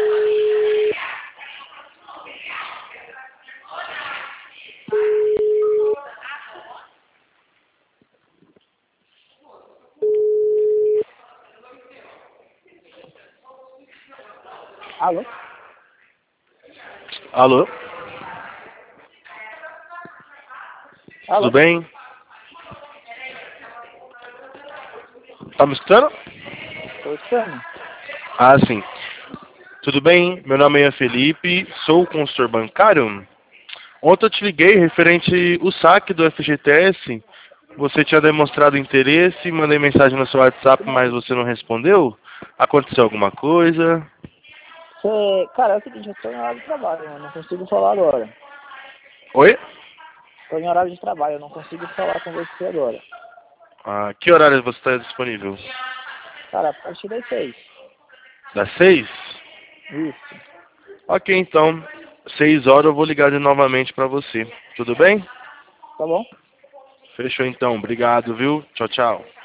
Alô? Alô? Alô? Tudo bem? Tá me escutando? Tô escutando. Ah, sim. Tudo bem? Meu nome é Felipe, sou consultor bancário. Ontem eu te liguei referente o saque do FGTS. Você tinha demonstrado interesse, mandei mensagem no seu WhatsApp, mas você não respondeu. Aconteceu alguma coisa? Cara, é o seguinte, eu tô em horário de trabalho, eu não consigo falar agora. Oi? Tô em horário de trabalho, eu não consigo falar com você agora. Ah, que horário você está disponível? Cara, a partir das 6. Das 6? Isso. Ok, então. 6 horas eu vou ligar novamente para você. Tudo bem? Tá bom? Fechou então. Obrigado, viu? Tchau, tchau.